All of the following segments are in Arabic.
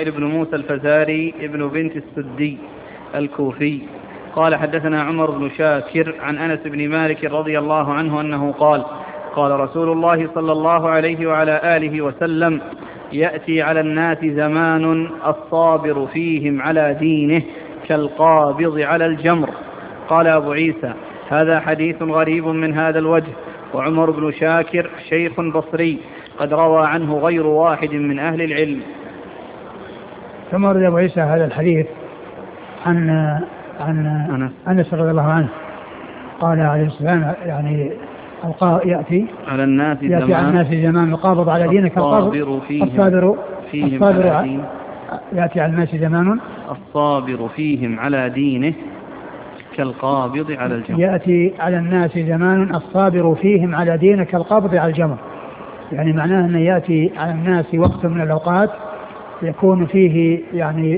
إسماعيل بن موسى الفزاري ابن بنت السدي الكوفي قال حدثنا عمر بن شاكر عن أنس بن مالك رضي الله عنه أنه قال قال رسول الله صلى الله عليه وعلى آله وسلم يأتي على الناس زمان الصابر فيهم على دينه كالقابض على الجمر. قال أبو عيسى هذا حديث غريب من هذا الوجه، وعمر بن شاكر شيخ بصري قد روى عنه غير واحد من أهل العلم. ثم ورد أبو عيسى هذا الحديث عن أنس رضي الله عنه قال عليه السلام يعني يأتي على الناس زمان القابض على دينك الصابر يأتي على الناس زمان الصابر فيهم على دينه كالقابض على الجمر. يأتي على الناس زمان الصابر فيهم على دينه كالقابض على الجمر، يعني معناه أن يأتي على الناس وقت من الأوقات يكون فيه يعني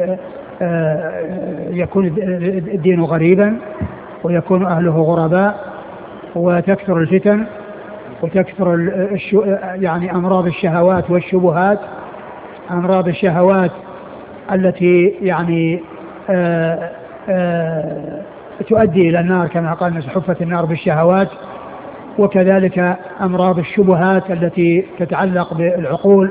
يكون الدين غريبا ويكون أهله غرباء وتكثر الفتن وتكثر يعني أمراض الشهوات والشبهات، أمراض الشهوات التي يعني تؤدي إلى النار كما قال حفت النار بالشهوات، وكذلك أمراض الشبهات التي تتعلق بالعقول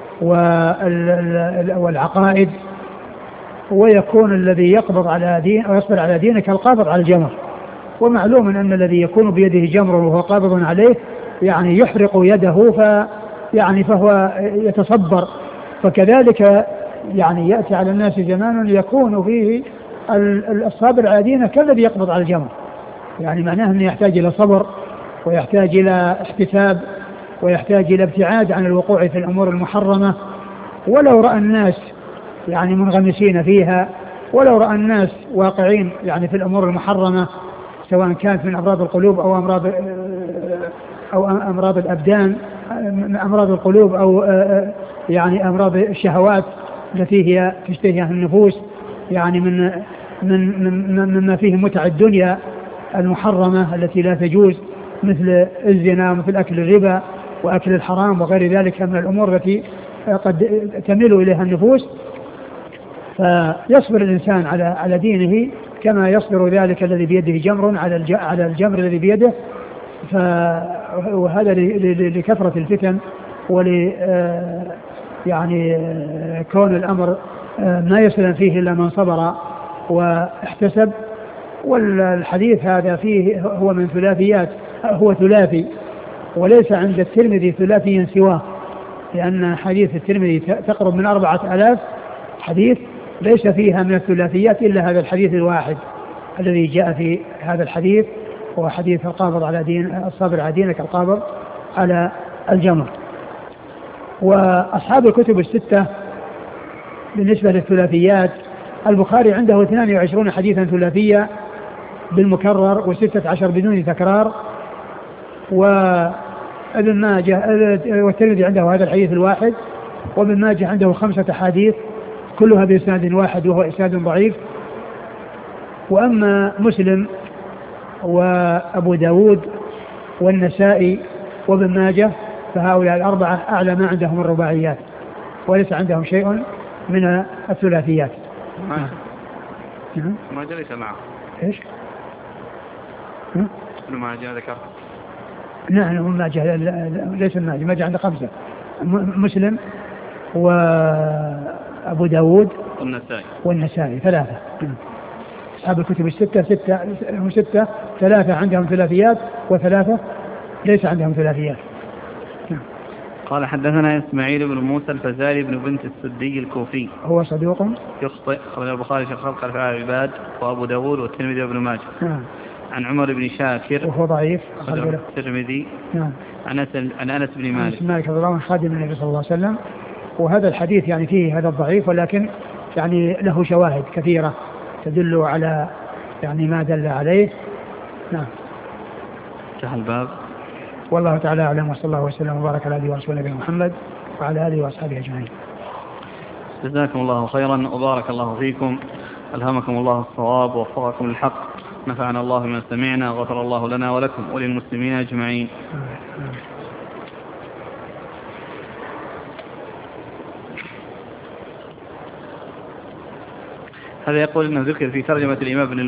والعقائد، ويكون الذي يقبض على دين أو يصبر على دينه كالقابض على الجمر. ومعلوم أن الذي يكون بيده جمر وهو قابض عليه يعني يحرق يده فهو يتصبر، فكذلك يعني يأتي على الناس زمان يكون فيه الصابر على دينه كالذي يقبض على الجمر، يعني معناه أنه يحتاج إلى صبر ويحتاج إلى احتساب ويحتاج إلى ابتعاد عن الوقوع في الأمور المحرمة، ولو رأى الناس يعني منغمسين فيها، ولو رأى الناس واقعين يعني في الأمور المحرمة سواء كانت من أمراض القلوب أو أمراض الأبدان، أمراض القلوب أو يعني أمراض الشهوات التي هي تشتهيها النفوس، يعني مما فيه متع الدنيا المحرمة التي لا تجوز مثل الزنا ومثل أكل الربا وأكل الحرام وغير ذلك من الأمور التي قد تميل إليها النفوس، فيصبر الإنسان على دينه كما يصبر ذلك الذي بيده جمر على الجمر الذي بيده. وهذا لكثرة الفتن يعني كون الأمر ما يسلم فيه إلا من صبر واحتسب. والحديث هذا فيه هو من ثلاثيات، هو ثلاثي وليس عند الترمذي ثلاثيا سواه، لأن حديث الترمذي تقرب من 4000 حديث ليس فيها من الثلاثيات إلا هذا الحديث الواحد الذي جاء في هذا الحديث، هو حديث القابض على دين الصابر على دينك القابض على الجمر. وأصحاب الكتب الستة بالنسبة للثلاثيات البخاري عنده 22 حديثا ثلاثية بالمكرر و16 بدون تكرار، وابن ماجه والترمذي عنده هذا الحديث الواحد، وابن ماجه عنده 5 أحاديث كلها بإسناد واحد وهو إسناد ضعيف. وأما مسلم وأبو داود والنسائي وابن ماجه فهؤلاء الأربعة أعلى ما عندهم الرباعيات وليس عندهم شيء من الثلاثيات. ما جلس معه إيش؟ ابن ماجه ذكر نعم ماجه ليس ماجه عنده 5 مسلم وأبو داود والنسائي 3. أصحاب الكتب الستة 3 عندهم ثلاثيات و3 ليس عندهم ثلاثيات. قال حدثنا إسماعيل بن موسى الفزاري بن بنت السدي الكوفي هو صدوق يخطئ، أخرج البخاري في خلق أفعال العباد وأبو داود والترمذي وابن ماجه. عن عمر بن شاكر وهو ضعيف، أخرج الترمذي. عن أنس بن مالك رضي الله عنه خادم النبي صلى الله عليه وسلم. وهذا الحديث يعني فيه هذا الضعيف، ولكن يعني له شواهد كثيرة تدل على يعني ما دل عليه. نعم. انتهى الباب. والله تعالى أعلم، وصلى الله وسلم وبارك على آله ورسوله نبينا محمد وعلى آله وأصحابه أجمعين. جزاكم الله خيرا وبارك الله فيكم، ألهمكم الله الصواب ووفقكم للحق، نفعنا الله بما سمعنا، غفر الله لنا ولكم وللمسلمين أجمعين. هذا يقول أنه ذكر في ترجمة الإمام ابن